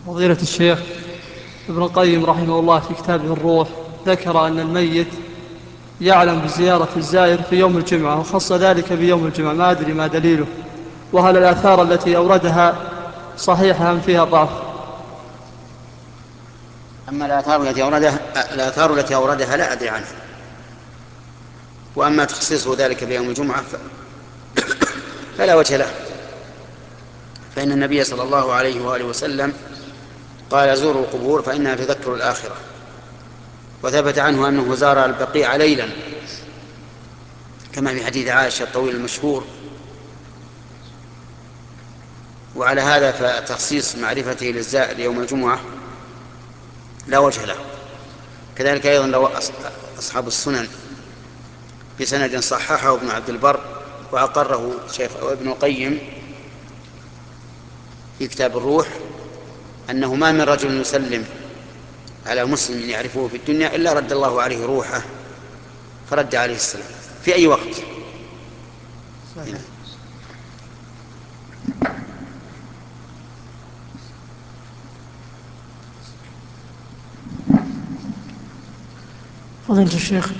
فضيلة الشيخ، ابن القيم رحمه الله في كتابه الروح ذكر أن الميت يعلم بزيارة الزائر في يوم الجمعة، وخص ذلك بيوم الجمعة، ما أدري ما دليله، وهل الآثار التي أوردها صحيحة أم فيها ضعف؟ أما الآثار التي أوردها لا أدري عنها. وأما تخصيصه ذلك بيوم الجمعة فلا وجه له، فإن النبي صلى الله عليه وآله وسلم قال: زوروا القبور فإنها تذكر الآخرة. وثبت عنه أنه زار البقيع ليلا كما في حديث عائشة الطويل المشهور. وعلى هذا فتخصيص معرفته للزائر يوم الجمعة لا وجه له. كذلك أيضا لو أصحاب السنن بسند صححه ابن عبد البر وأقره شيخ ابن القيم في كتاب الروح أنه ما من رجل يسلم على مسلم يعرفه في الدنيا إلا رد الله عليه روحه فرد عليه السلام في أي وقت. صحيح. فضيلة الشيخ،